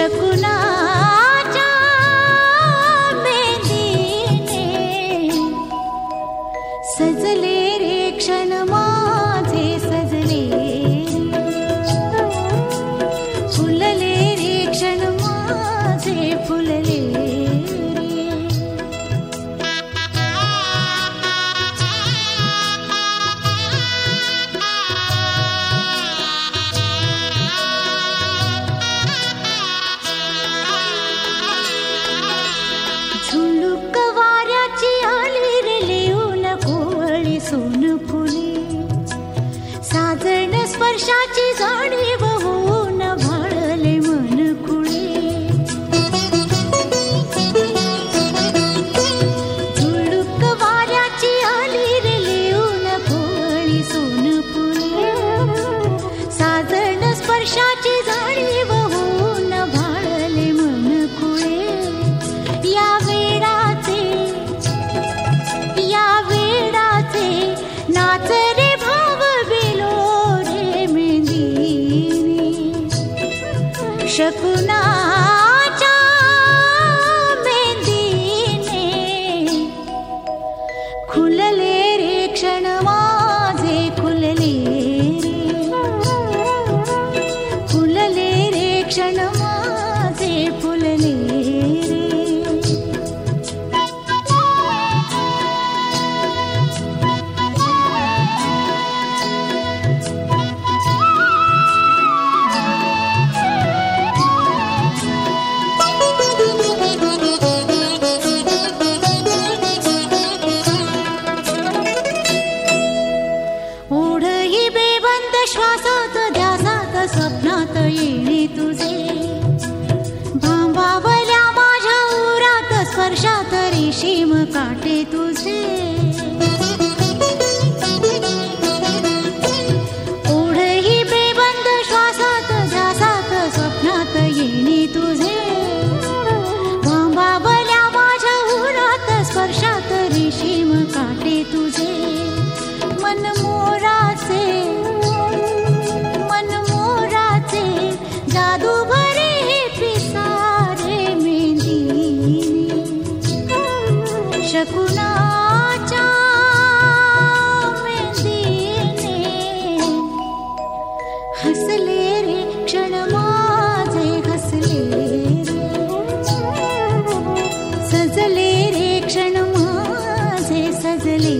शकुनाच्या मेंदीने सजले रे क्षण माझे सजले फुलले रे क्षण माझे फुलले झुळूक वाऱ्याची आली रे लिहून कोवळी सोन फुले साजण स्पर्शाची जाणीव होऊन भाळले मन खुळे झुळूक वाऱ्याची आली रे लिहून कोवळी सोन फुले साजण स्पर्शाची जाणीव होऊन भाळले मन खुळे या वेडाचे नाच रे भाव बिलो रे मेंदीने शकुनाच्या मेंदीने खुलले रे क्षण माझे खुलले रे खुलले रे क्षण माझे फुलले रे ओढही बेबंद श्वासात ध्यासात स्वप्नात येणे तुझे भांबावल्या माझ्या उरात स्पर्शात रेशीम काटे तुझे ओढही बेबंद श्वासात ध्यासात स्वप्नात येणे तुझे भांबावल्या माझ्या उरात स्पर्शात रेशीम काटे तुझे मन मोराचे जादू भरे पिसारे मेंदीने शकुनाच्या मेंदीने हसले रे क्षण माझे हसले सजले रे क्षण माझे सजले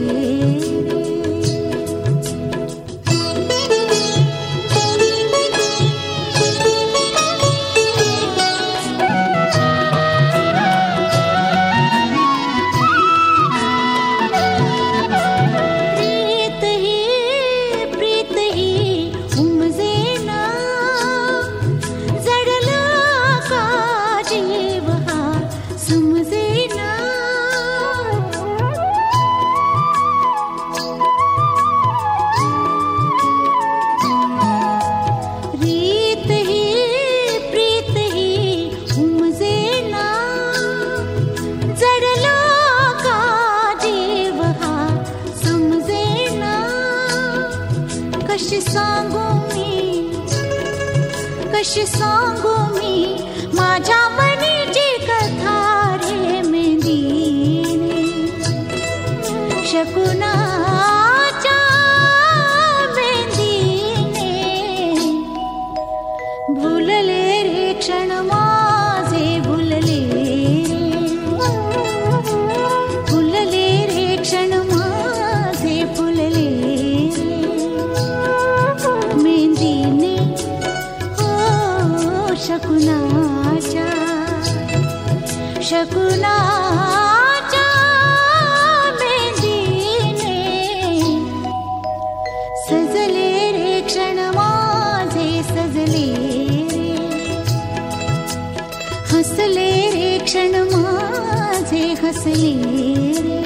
कशी सांगू मी माझ्या मनीची कथा रे मेंदीने शकुनाच्या मेंदीने भुलले रे क्षण माझे भुलले फुलले रे क्षण माझे फुलले मेंदीने शकुनाच्या मेंदीने सजले रे क्षण माझे सजले हसले रे क्षण माझे हसले रे